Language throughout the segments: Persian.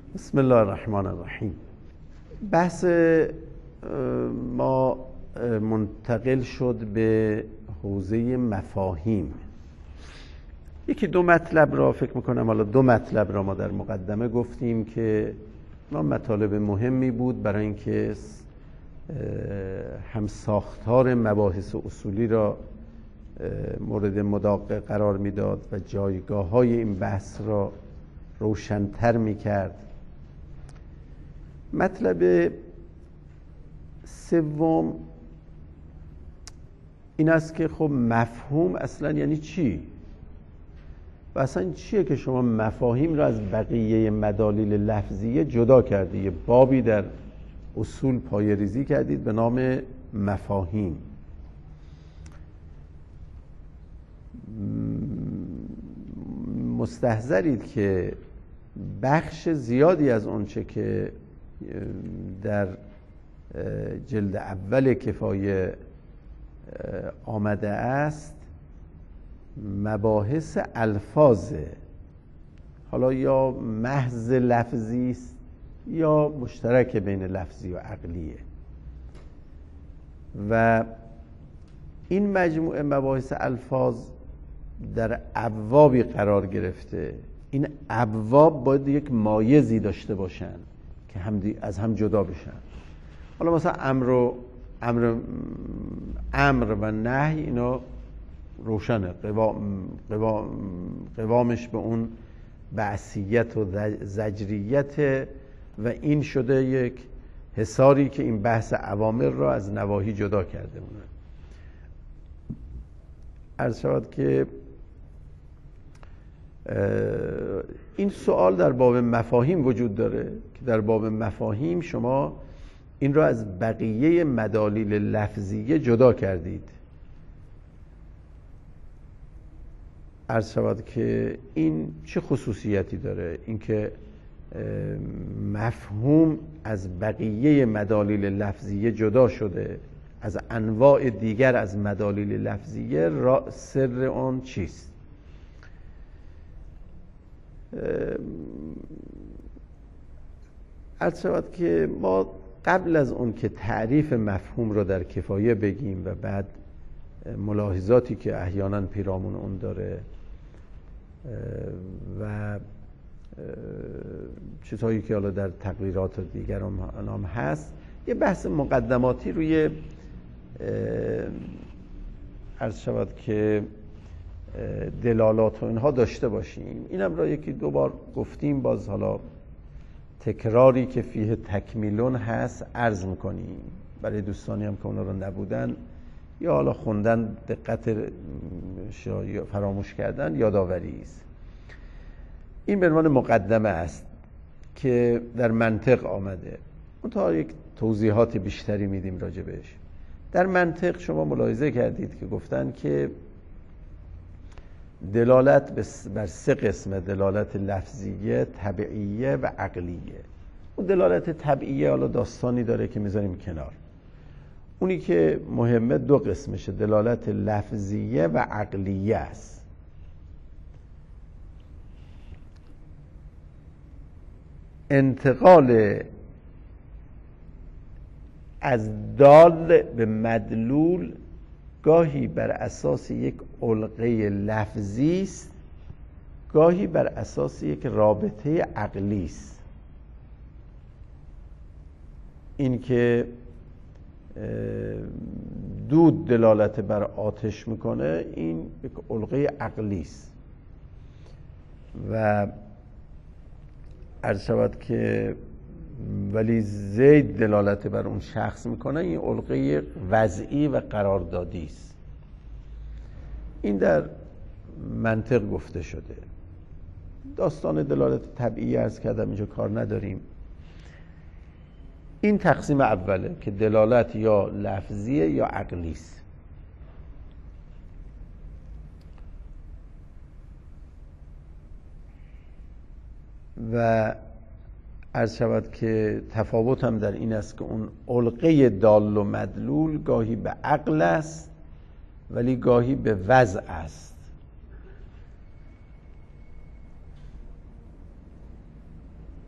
بسم الله الرحمن الرحیم. بحث ما منتقل شد به حوزه مفاهیم. یکی دو مطلب را فکر میکنم، حالا دو مطلب را ما در مقدمه گفتیم که ما مطالب مهمی بود برای اینکه هم ساختار مباحث اصولی را مورد مداقه قرار میداد و جایگاه های این بحث را روشن‌تر میکرد. مطلب سوم این است که خب مفهوم اصلا یعنی چی؟ و اصلا چیه که شما مفاهیم را از بقیه مدالیل لفظیه جدا کردید؟ یه بابی در اصول پایه‌ریزی کردید به نام مفاهیم. مستحضرید که بخش زیادی از آنچه که در جلد اول کفایه آمده است مباحث الفاظه، حالا یا محض لفظی است یا مشترک بین لفظی و عقلیه، و این مجموعه مباحث الفاظ در ابوابی قرار گرفته. این ابواب باید یک مایزی داشته باشن که از هم جدا بشن. حالا مثلا امر و نهی اینا روشنه، قوامش به اون بعثیت و زجریت، و این شده یک حصاری که این بحث اوامر را از نواهی جدا کرده مونه. عرض شود که این سوال در باب مفاهیم وجود داره که در باب مفاهیم شما این را از بقیه مدالیل لفظیه جدا کردید. عرض شود که این چه خصوصیتی داره؟ اینکه مفهوم از بقیه مدالیل لفظیه جدا شده، از انواع دیگر از مدالیل لفظیه، سر آن چیست؟ عرض شود که ما قبل از اون که تعریف مفهوم رو در کفایه بگیم و بعد ملاحظاتی که احیانا پیرامون اون داره و چیزهایی که حالا در تقریرات دیگر هم هست، یه بحث مقدماتی روی عرض شود که دلالات و اینها داشته باشیم. اینم را یکی دو بار گفتیم، باز حالا تکراری که فیه تکمیلون هست عرض میکنیم برای دوستانی هم که اونا رو نبودن یا حالا خوندن دقت فراموش کردن، یادآوری است. این به عنوان مقدمه است که در منطق آمده، اون تا یک توضیحات بیشتری میدیم راجع بهش. در منطق شما ملاحظه کردید که گفتن که دلالت بر سه قسمه: دلالت لفظیه، طبیعیه و عقلیه. اون دلالت طبیعیه حالا داستانی داره که میذاریم کنار. اونی که مهمه دو قسمشه: دلالت لفظیه و عقلیه است. انتقال از دال به مدلول گاهی بر اساس یک علقه لفظی است، گاهی بر اساس یک رابطه عقلی است. این که دود دلالت بر آتش میکنه، این یک علقه عقلی است. و عرض شود که ولی زید دلالت بر اون شخص میکنه، این علقه وضعی و قراردادی است. این در منطق گفته شده. داستان دلالت طبیعی عرض کردم، اینجا کار نداریم. این تقسیم اوله که دلالت یا لفظیه یا عقلی است. و عرض شود که تفاوت هم در این است که اون علقه دال و مدلول گاهی به عقل است ولی گاهی به وضع است.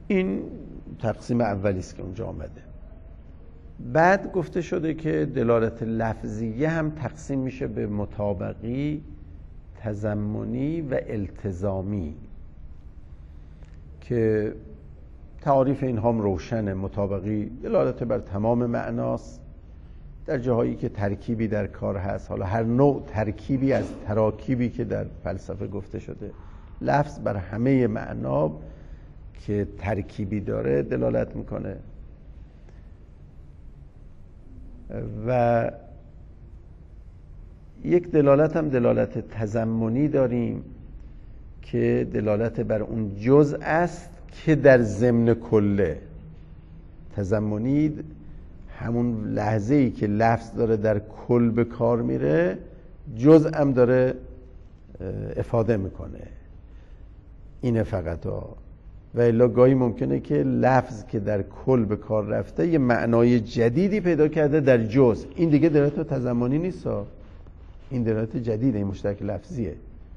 این تقسیم اولی است که اونجا آمده. بعد گفته شده که دلالت لفظیه هم تقسیم میشه به مطابقی، تضمنی و التزامی که تعریف این هم روشنه. مطابقی دلالت بر تمام معناست در جاهایی که ترکیبی در کار هست، حالا هر نوع ترکیبی از تراکیبی که در فلسفه گفته شده. لفظ بر همه معنا که ترکیبی داره دلالت میکنه. و یک دلالت هم دلالت تضمنی داریم که دلالت بر اون جزء است که در ضمن کله. تضمنی همون لحظه‌ای که لفظ داره در کل به کار میره، جزء هم داره افاده میکنه. اینه فقط و الا گاهی ممکنه که لفظ که در کل به کار رفته یه معنای جدیدی پیدا کرده در جزء. این دیگه دلالت تضمنی نیست، این دلالت جدیده، این مشترک لفظیه.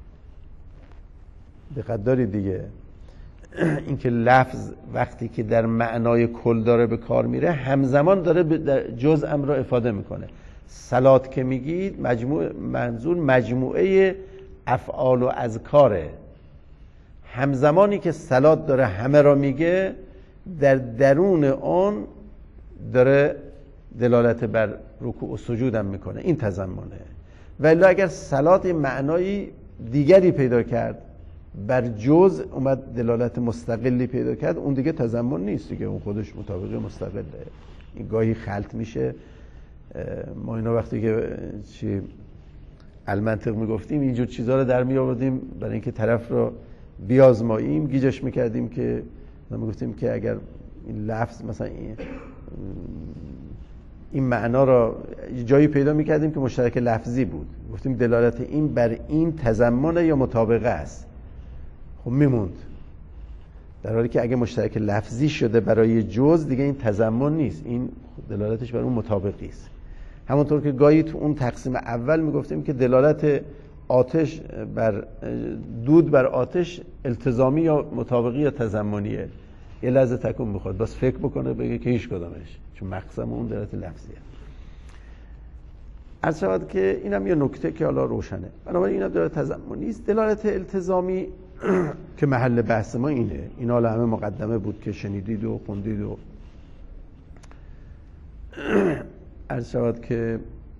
دقت دارید دیگه، این که لفظ وقتی که در معنای کل داره به کار میره، همزمان داره جزء هم را افاده میکنه. صلات که میگید منظور مجموعه افعال و اذکاره. همزمانی که صلات داره همه را میگه، در درون آن داره دلالت بر رکوع و سجود هم میکنه. این تضمنه. ولی اگر صلات معنایی دیگری پیدا کرد، بر جزء اومد دلالت مستقلی پیدا کرد، اون دیگه تضمن نیست دیگه، اون خودش مطابق مستقله. این گاهی خلط میشه. ما اینا وقتی که المنطق میگفتیم اینجور چیزها رو در می آوردیم برای اینکه طرف رو بیازماییم، گیجش میکردیم که میگفتیم که اگر این لفظ مثلا این معنا را جایی پیدا میکردیم که مشترک لفظی بود، گفتیم دلالت این بر این تضمن یا مطابقه است. خب میموند. در حالی که اگه مشترک لفظی شده برای جز، دیگه این تضمن نیست، این دلالتش بر اون مطابقی است. همونطور که گاهی تو اون تقسیم اول میگفتیم که دلالت آتش بر دود بر آتش التزامی یا مطابقی یا تضمنیه. یه لحظه تکون بخواد بس فکر بکنه بگه که هیچ کدامش، چون مقسم اون دلالت لفظیه. عرض شود که اینم یه نکته که حالا روشنه. بنابراین اینم دلالت تضمنی است. دلالت التزامی که محل بحث ما اینه. این حالا همه مقدمه بود که شنیدید و خوندید و عرض شود که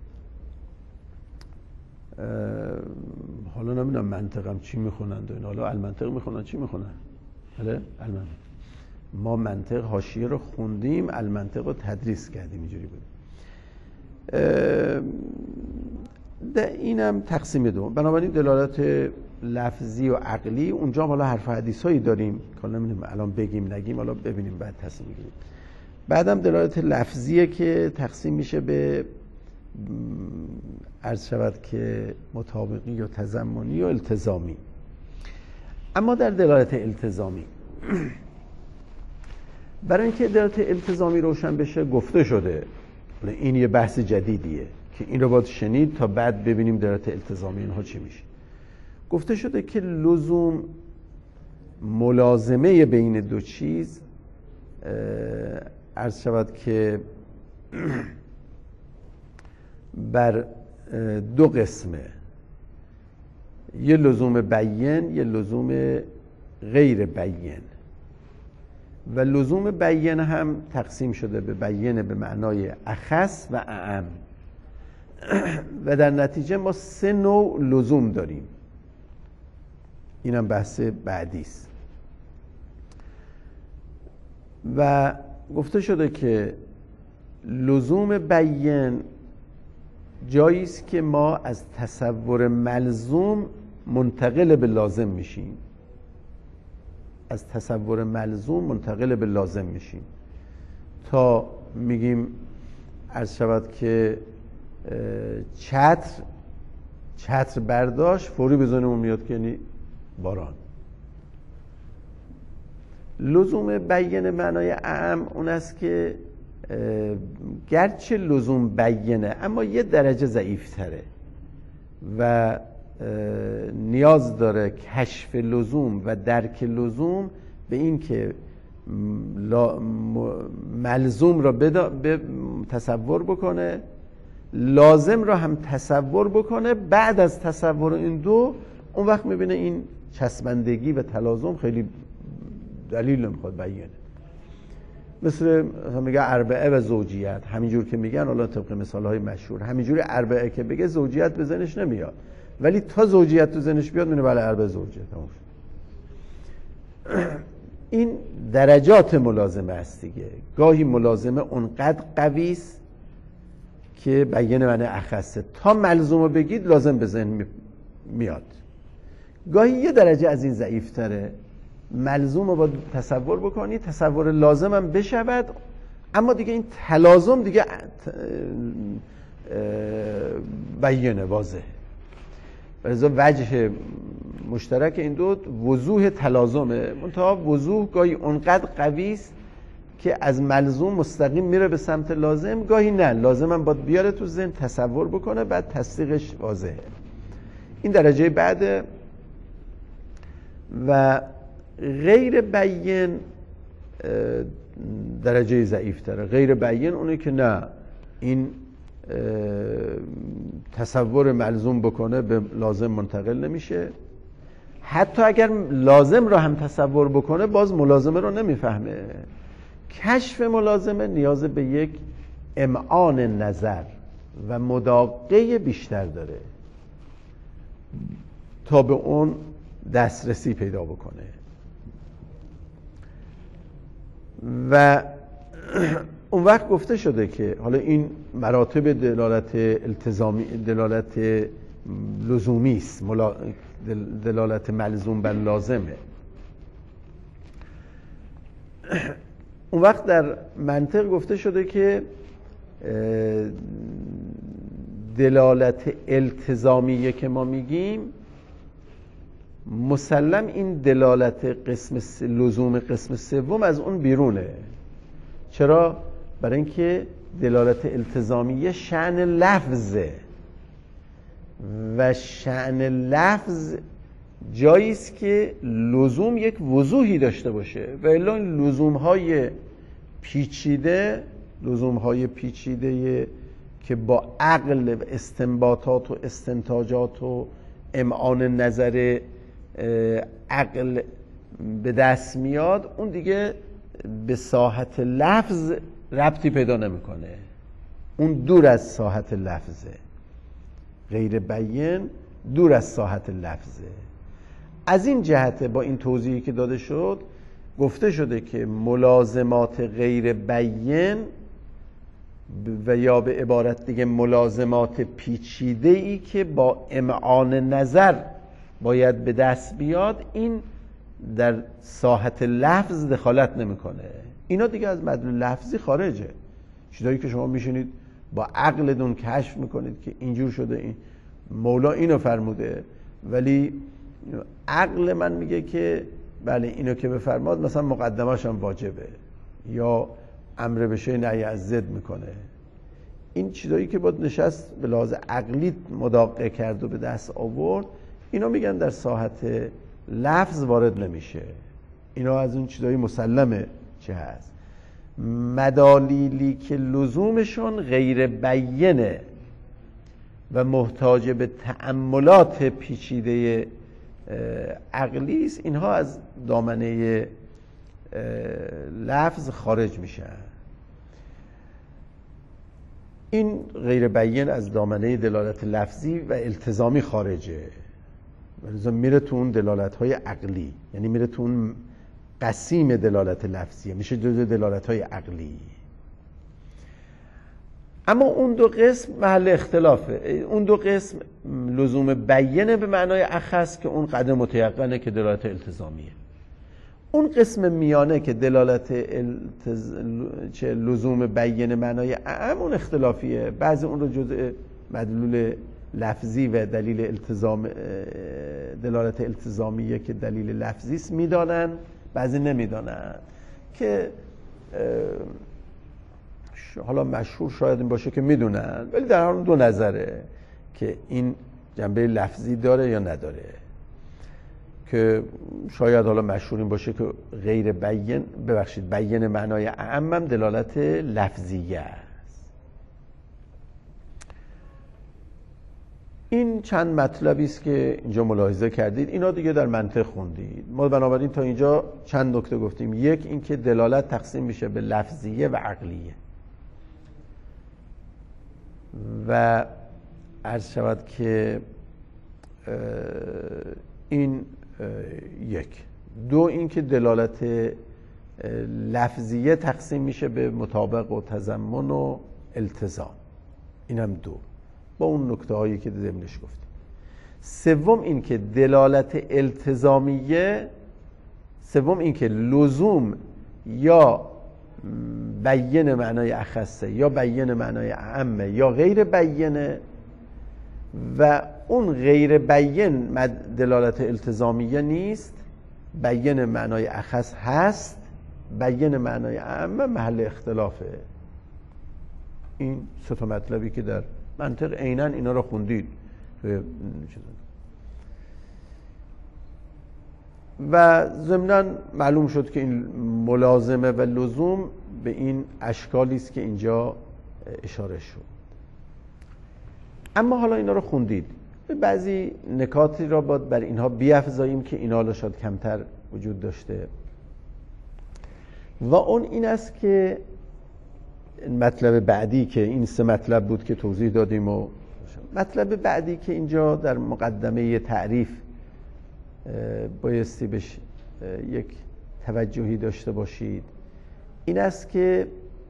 حالا نمیدونم منطقم چی میخونند و این، حالا المنطق میخونن چی میخونن؟ بله المنطق. ما منطق حاشیه رو خوندیم، المنطق رو تدریس کردیم، اینجوری بود. اینم تقسیم دوم. بنابراین دلالت لفظی و عقلی، اونجا حالا حرف حدیثایی داریم که نمیدونم الان بگیم نگیم، حالا ببینیم بعد تصمیم میگیریم. بعدم دلالت لفظیه که تقسیم میشه به عرض شود که مطابقی یا تضمنی و التزامی. اما در دلالت التزامی برای اینکه دلالت التزامی روشن بشه گفته شده، این یه بحث جدیدیه که این رو باید شنید تا بعد ببینیم دلالت التزامی اینها چی میشه. گفته شده که لزوم ملازمه بین دو چیز عرض شود که بر دو قسمه، یه لزوم بیان، یه لزوم غیر بیان. و لزوم بیان هم تقسیم شده به بیان به معنای اخص و اعم. و در نتیجه ما 3 نوع لزوم داریم. اینم بحث بعدی است. و گفته شده که لزوم بیان جایی است که ما از تصور ملزوم منتقل به لازم میشیم. از تصور ملزوم منتقل به لازم میشیم تا میگیم عرض شود که چتر برداشت، فوری به ذهنمون میاد که یعنی باران. لزوم بیان معنای اعم اون است که گرچه لزوم بیانه اما یه درجه ضعیفتره و نیاز داره کشف لزوم و درک لزوم به این که ملزوم را تصور بکنه، لازم را هم تصور بکنه. بعد از تصور این دو اون وقت میبینه این چسبندگی و تلازم خیلی دلیل نمیخواد بیانه. مثل میگه اربعه و زوجیت، همینجور که میگن، حالا طبق مثالهای مشهور، همینجوری اربعه که بگه زوجیت به ذهنش نمیاد، ولی تا زوجیت تو ذهنش بیاد میونه بله اربعه زوجیت. این درجات ملازمه است دیگه. گاهی ملازمه اونقدر قوی است که بیان معنی اخصه، تا ملزومو بگید لازم به ذهن میاد. گاهی یه درجه از این ضعیف‌تره، ملزوم رو باید تصور بکنی، تصور لازم هم بشود، اما دیگه این تلازم دیگه بیانه واضحه. لذا وجه مشترک این دو وضوح تلازمه، منتها وضوح گاهی اونقدر قوی است که از ملزوم مستقیم میره به سمت لازم، گاهی نه، لازم هم باید بیاره تو ذهن، تصور بکنه، بعد تصدیقش واضحه. این درجه بعد. و غیر بیان درجه ضعیف تره. غیر بیان اونه که نه، این تصور ملزوم بکنه به لازم منتقل نمیشه، حتی اگر لازم رو هم تصور بکنه باز ملازمه رو نمیفهمه. کشف ملازمه نیاز به یک امعان نظر و مداقه بیشتر داره تا به اون دسترسی پیدا بکنه. و اون وقت گفته شده که حالا این مراتب دلالت التزامی، دلالت لزومی است، دلالت ملزوم بر لازمه. اون وقت در منطق گفته شده که دلالت التزامیه که ما میگیم مسلم این دلالت لزوم قسم سوم از اون بیرونه. چرا؟ برای اینکه دلالت التزامیه شأن لفظه و شأن لفظ جایی است که لزوم یک وضوحی داشته باشه و الا این لزوم‌های پیچیده که با عقل و استنباطات و استنتاجات و امعان نظر عقل به دست میاد، اون دیگه به ساحت لفظ ربطی پیدا نمیکنه، اون دور از ساحت لفظه. غیر بیان دور از ساحت لفظه. از این جهت با این توضیحی که داده شد گفته شده که ملازمات غیر بیان و یا به عبارت دیگه ملازمات پیچیده‌ای که با امعان نظر باید به دست بیاد، این در ساحت لفظ دخالت نمیکنه. اینا دیگه از مدلول لفظی خارجه. چیزایی که شما میشینید با عقلتون کشف میکنید که اینجور شده، این مولا اینو فرموده، ولی عقل من میگه که بله اینو که بفرماد مثلا مقدمه‌اش هم واجبه یا امر به شیء نهی از ضد میکنه. این چیزایی که باید نشست به لحاظ عقلی مداقه کرد و به دست آورد، اینا میگن در ساحت لفظ وارد نمیشه. اینا از اون چیزایی مسلمه چه هست. مدالیلی که لزومشون غیر بیانه و محتاج به تأملات پیچیده عقلی است، اینها از دامنه لفظ خارج میشن. این غیر بیان از دامنه دلالت لفظی و التزامی خارجه، ولذا میره تو اون دلالت‌های عقلی، یعنی میره تو اون قسیم دلالت لفظیه، میشه جزء دلالت‌های عقلی. اما اون دو قسم محل اختلافه. اون دو قسم لزوم بیانه به معنای اخص که اون قدر متیقنه که دلالت التزامیه. اون قسم میانه که دلالت لزوم بیانه معنای اعم، اون اختلافیه. بعضی اون رو جزء مدلول لفظی و دلیل التزام، دلالت التزامیه که دلیل لفظی است میدانن، بعضی نمیدانن. که حالا مشهور شاید این باشه که میدونن، ولی در حال دو نظره که این جنبه لفظی داره یا نداره. که شاید حالا مشهور این باشه که غیر بیان، بیان معنای اعم دلالت لفظیه است. این چند مطلبی است که اینجا ملاحظه کردید، اینا دیگه در منطق خوندید. ما بنابراین تا اینجا چند نکته گفتیم. یک، اینکه دلالت تقسیم میشه به لفظیه و عقلیه و عرض شود که این یک. دو، اینکه دلالت لفظیه تقسیم میشه به مطابق و تضمن و التزام. اینم دو، با اون نکته هایی که ضمنش گفتیم. سوم، این که دلالت التزامیه، سوم این که لزوم یا بیان معنای اخصه یا بیان معنای اعمه یا غیر بیانه و اون غیر بیان دلالت التزامیه نیست، بیان معنای اخص هست، بیان معنای اعمه محل اختلافه. این سه تا مطلبی که در منطق عیناً اینا رو خوندید و ضمناً معلوم شد که این ملازمه و لزوم به این اشکالی است که اینجا اشاره شد. اما حالا اینا رو خوندید، به بعضی نکاتی را باید بر اینها بیفزاییم که اینا حالا شاید کمتر وجود داشته و اون این است که مطلب بعدی که این سه مطلب بود که توضیح دادیم و مطلب بعدی که اینجا در مقدمه تعریف بایستی بهش یک توجهی داشته باشید این است که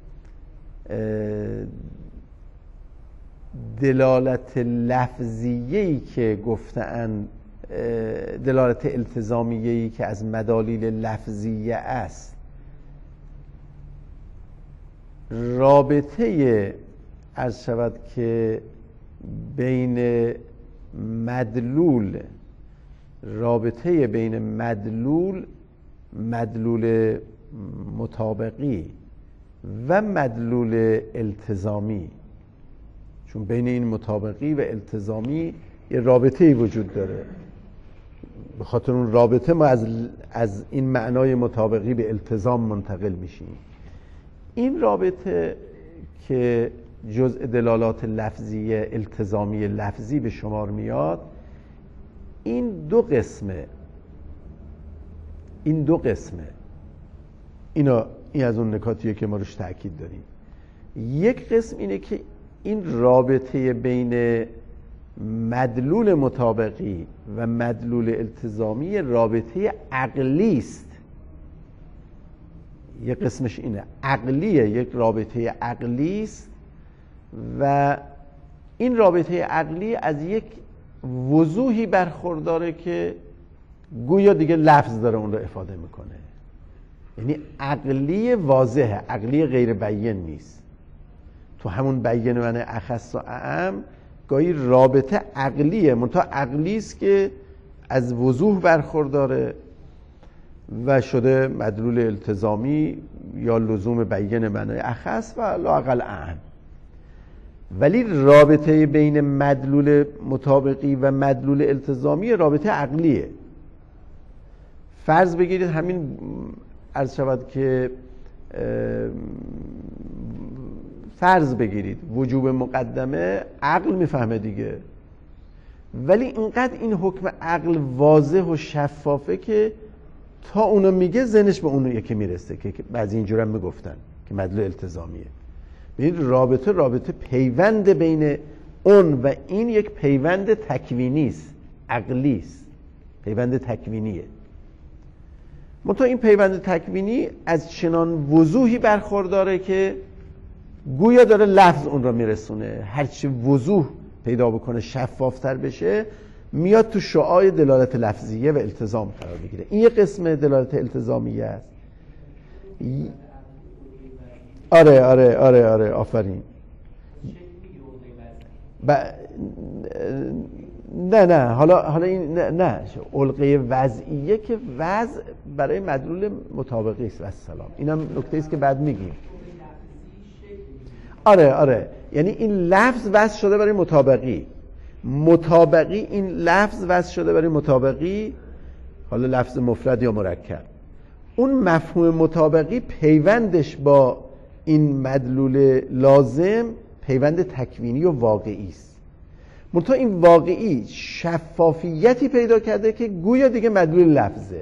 دلالت لفظیه‌ای که گفتن، دلالت التزامیه‌ای که از مدالیل لفظیه است، رابطه عرض شود که بین مدلول، رابطه بین مدلول مطابقی و مدلول التزامی، چون بین این مطابقی و التزامی یه رابطه‌ای وجود داره، به خاطر اون رابطه ما از این معنای مطابقی به التزام منتقل میشیم. این رابطه که جزء دلالات لفظی التزامی لفظی به شمار میاد، این دو قسمه. این از اون نکاتیه که ما روش تأکید داریم. یک قسم اینه که این رابطه بین مدلول مطابقی و مدلول التزامی رابطه عقلی است. یک قسمش اینه، عقلیه، یک رابطه عقلی است و این رابطه عقلی از یک وضوحی برخورداره که گویا دیگه لفظ داره اون رو افاده میکنه. یعنی عقلی واضحه، عقلی غیر بیان نیست. تو همون بیان معنی اخص و اعم گاهی رابطه عقلیه، منتها عقلی است که از وضوح برخورداره و شده مدلول التزامی یا لزوم بیان معنی اخص و لااقل اعم. ولی رابطه بین مدلول مطابقی و مدلول التزامی رابطه عقلیه. فرض بگیرید همین عرض شود که فرض بگیرید وجوب مقدمه عقل میفهمه دیگه، ولی اینقدر این حکم عقل واضح و شفافه که تا اونو میگه ذهنش به اونو یکی میرسه که بعضی اینجور هم میگفتن که مدلول التزامیه. ببینید رابطه پیوند بین اون و این یک پیوند تکوینی است، عقلی است، پیوند تکوینیه. منتها این پیوند تکوینی از چنان وضوحی برخورداره که گویا داره لفظ اون رو میرسونه. هرچی وضوح پیدا بکنه، شفافتر بشه، میاد تو شعاع دلالت لفظیه و التزام قرار بگیره. این یه قسم دلالت التزامیه است. آره آفرین. نه حالا این نه علقه وضعیه که وضع برای مدلول مطابقی است و السلام. اینم نکته است که بعد میگیم. آره یعنی این لفظ وضع شده برای مطابقی، این لفظ وضع شده برای مطابقی حالا لفظ مفرد یا مرکب، اون مفهوم مطابقی پیوندش با این مدلول لازم پیوند تکوینی و واقعی است. منتها این واقعی شفافیتی پیدا کرده که گویا دیگه مدلول لفظه،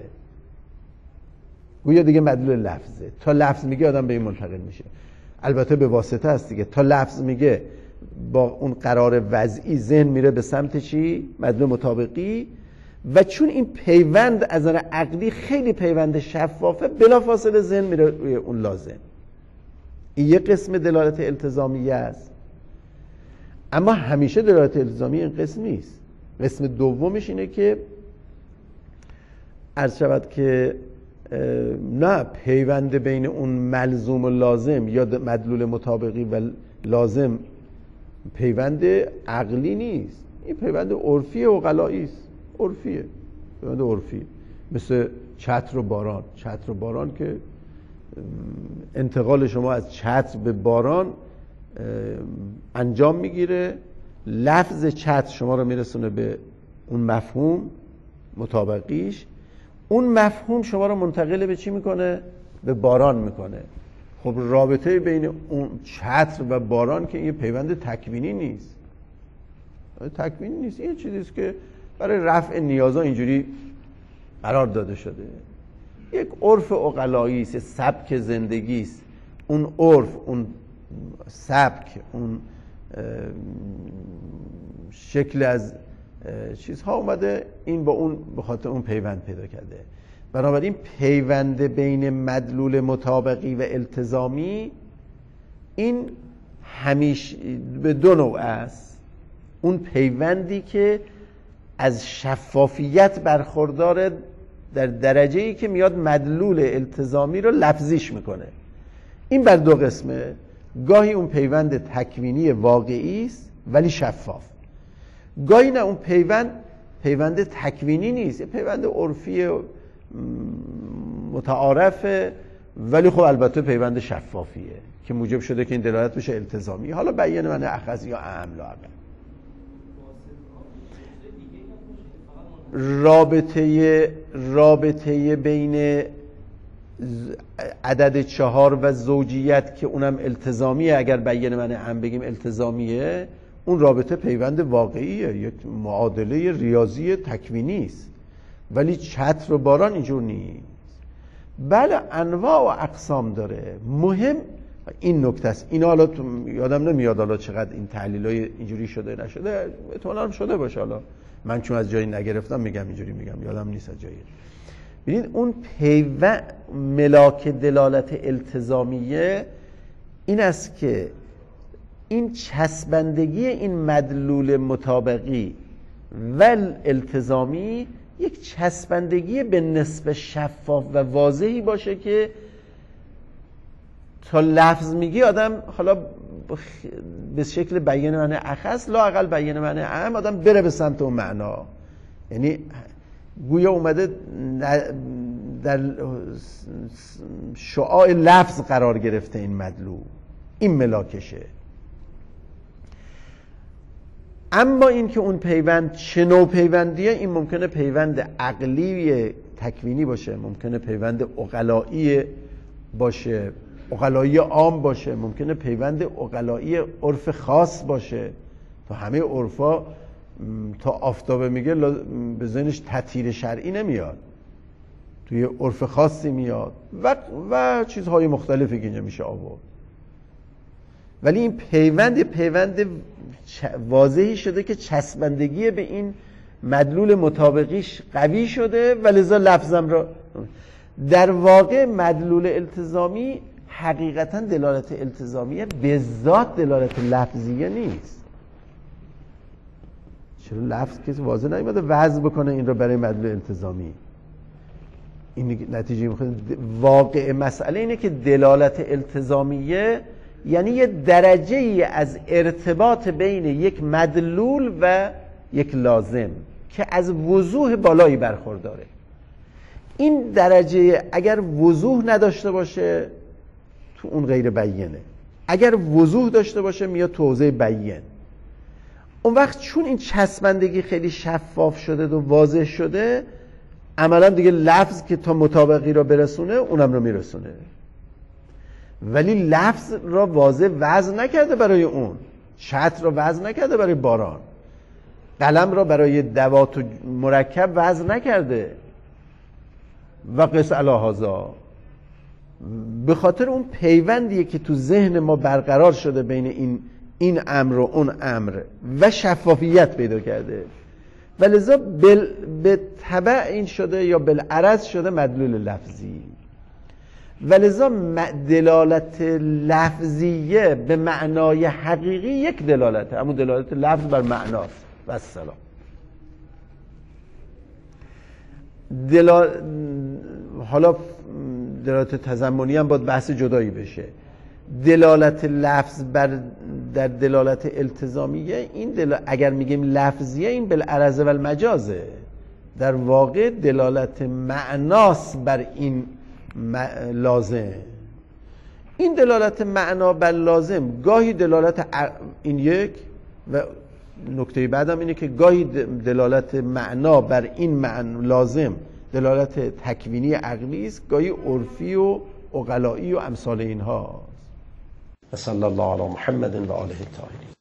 تا لفظ میگه آدم به این منتقل میشه. البته به واسطه است دیگه، تا لفظ میگه با اون قرار وضعی ذهن میره به سمت چی؟ مدلول مطابقی. و چون این پیوند از نظر عقلی خیلی پیوند شفافه، بلافاصله ذهن میره روی اون لازم. این یه قسم دلالت التزامیه است. اما همیشه دلالت التزامی این قسم نیست. قسم دومش اینه که عرض شود که نه، پیوند بین اون ملزوم و لازم یا مدلول مطابقی و لازم پیوند عقلی نیست، این پیوند عرفی و عقلایی است. پیوند عرفی، مثل چتر و باران که انتقال شما از چتر به باران انجام میگیره، لفظ چتر شما رو میرسونه به اون مفهوم مطابقیش، اون مفهوم شما رو منتقل به چی میکنه؟ به باران میکنه. خب رابطه بین اون چتر و باران که این پیوند تکوینی نیست، این چیزیست که برای رفع نیازها اینجوری قرار داده شده. یک عرف عقلایی است، سبک زندگی است. اون عرف، اون سبک، اون شکل از چیزها اومده، این با اون به خاطر اون پیوند پیدا کرده. بنابراین پیوند بین مدلول مطابقی و التزامی این همیشه به دو نوع است. اون پیوندی که از شفافیت برخورداره در درجه‌ای که میاد مدلول التزامی رو لفظیش میکنه. این بر دو قسمه. گاهی اون پیوند تکوینی واقعی است ولی شفاف، گاهی نه، اون پیوند تکوینی نیست، یه پیوند عرفی متعارفه ولی خب البته پیوند شفافیه که موجب شده که این دلالت بشه التزامی. حالا بیان معنی اخذ یا اعم لااقل. رابطه بین عدد 4 و زوجیت که اونم التزامیه، اگر بیان معنی اعم بگیم التزامیه، اون رابطه پیوند واقعیه، یک معادله ریاضی تکوینی است. ولی چتر و باران اینجور نیست. بله انواع و اقسام داره. مهم این نکته است. اینا حالا یادم نمیاد حالا چقدر این تحلیلای اینجوری شده نشده، احتمالاً هم شده باشه، حالا من چون از جایی نگرفتم میگم اینجوری میگم، یادم نیست از جایی. ببینید اون ملاک دلالت التزامیه این است که این چسبندگی این مدلول مطابقی و التزامی یک چسبندگی به نسبت شفاف و واضحی باشه که تا لفظ میگی آدم حالا به شکل بیان معنی اخص لااقل بیان معنی اعم آدم بره به سمت اون معنا. یعنی گویا اومده در شعاع لفظ قرار گرفته این مدلول، این ملاکشه. اما این که اون پیوند چه نوع پیوندیه، این ممکنه پیوند عقلی تکوینی باشه، ممکنه پیوند عقلایی باشه، عقلایی عام باشه، ممکنه پیوند عقلایی عرف خاص باشه. تا همه عرفا تا آفتابه میگه به ذهنش تطهیر شرعی نمیاد، توی عرف خاصی میاد و چیزهای مختلفی که اینجا میشه آورد. ولی این پیوند واضحی شده که چسبندگی به این مدلول مطابقیش قوی شده و لذا لفظم را در واقع مدلول التزامی حقیقتا دلالت التزامیه به ذات دلالت لفظیه نیست. چرا لفظ کسی واضح نیومده وضع بکنه این رو برای مدلول التزامی؟ این نتیجه میخواد. واقع مسئله اینه که دلالت التزامیه یعنی یه درجه‌ای از ارتباط بین یک مدلول و یک لازم که از وضوح بالایی برخورداره. این درجه اگر وضوح نداشته باشه تو اون غیر بیینه، اگر وضوح داشته باشه میاد تو حوزه بیین. اون وقت چون این چسبندگی خیلی شفاف شده و واضح شده، عملا دیگه لفظ که تا مطابقی را برسونه اونم رو میرسونه، ولی لفظ را واضح وضع نکرده برای اون، شط را وضع نکرده برای باران، قلم را برای دوات و مرکب وضع نکرده و قس علی هذا. به خاطر اون پیوندیه که تو ذهن ما برقرار شده بین این امر و اون امر و شفافیت پیدا کرده و لذا به تبع این شده یا بالعرض شده مدلول لفظی و لذا دلالت لفظیه به معنای حقیقی یک دلالته، اما دلالت لفظ بر معناست و السلام. حالا دلالت تضمنی هم باید بحث جدایی بشه. دلالت لفظ در دلالت التزامیه، این اگر میگیم لفظیه این بالعرض و المجازه، در واقع دلالت معناست بر این لازم. این دلالت معنا بر لازم گاهی دلالت این یک و نکته بعدم اینه که گاهی دلالت معنا بر این لازم دلالت تکوینی عقلی است، گاهی عرفی و عقلایی و امثال اینها. صلی الله علی محمد و آله الطاهرین.